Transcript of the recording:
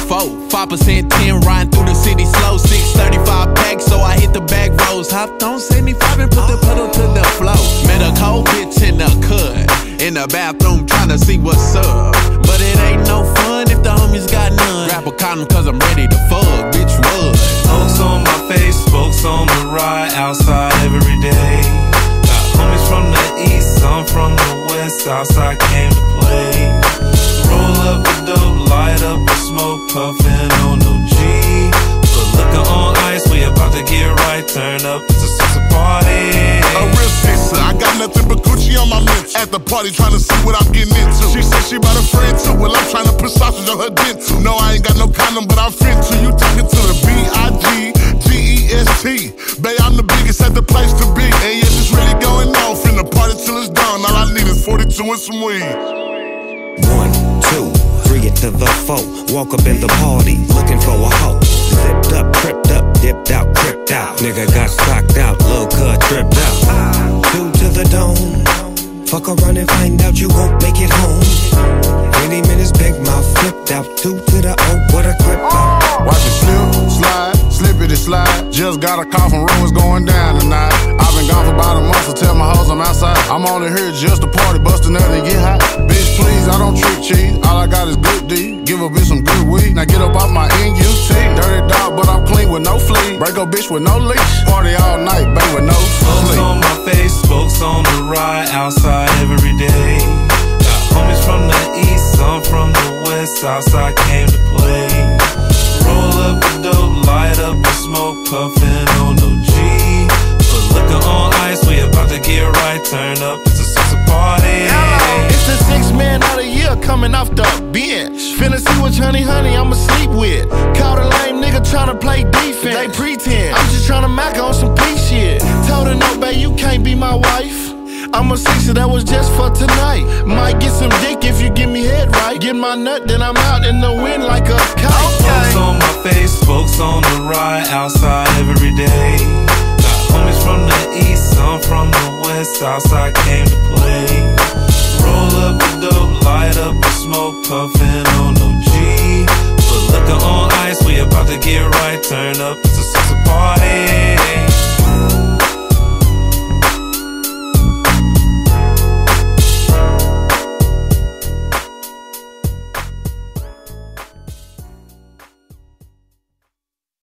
4. 5%, 10, riding through the city slow. 635 pack, so I hit the back roads. Hopped on 75 and put the pedal to the floor. Met a cold bitch in the cut, in the bathroom tryna see what's up. But it ain't no fun if the homies got none. Grab a condom cause I'm ready to fuck, bitch, what? Spokes on my face, spokes on the ride, outside every day. Got homies from the east, some from the west, outside came to play. Roll up the dope, light up the smoke, puffin' on no G. Put liquor on ice, we about to get right, turn up, it's a sister party. A real sister, I got nothing but Gucci on my mental. At the party tryna see what I'm getting into. She said she brought a friend too, well I'm tryna put sausage on her dental. No, I ain't got no condom, but I'm fit to. You talking to the B-I-G-G-E-S-T. Babe, I'm the biggest at the place to be. And yes, it's really going on, finna party till it's done. All I need is 42 and some weed. 1, 2, 3 to the 4. Walk up in the party, looking for a hoe. Zipped up, tripped up, dipped out, tripped out. Nigga got stocked out, little cut tripped out. 2 to the dome. Fuck around and find out you won't make it home. 20 minutes, big mouth flipped out. 2 to the O, what a grip out. Watch it slip, slide, slippity slide. Just got a call from Rose going down tonight. I've been gone for about a month, so tell my hoes I'm outside. I'm only here just to party, bustin' out and get hot. Bitch, please, I don't trick cheese. All I got is good D. Give a bitch some good weed. Now get up off my NUT. Dirty dog, but I'm clean with no flea. Break a bitch with no leash. Party all night, babe, with no Spokes sleep. on my face, spokes on the ride, outside every day. Got homies from the east, some from the west, outside came to play. Roll up the dope, light up the smoke, puffin' on no G. Put liquor on ice, we about to get right, turn up, it's a sister party. It's the 6th man of the year coming off the bench. Finna see which honey I'ma sleep with. Caught a lame nigga tryna play defense. They pretend I'm just tryna mac on some peace shit. Told her no, babe, you can't be my wife. I'm a 6er, that was just for tonight. Might get some dick if you give me head right. Get my nut, then I'm out in the wind like a kite. Spokes on my face, spokes on the ride, outside every day. Got homies from the east, some from the west, outside came to play. Roll up the dope, light up the smoke, puffin' on no G. Put liquor on ice, we about to get right, turn up, it's a sister party.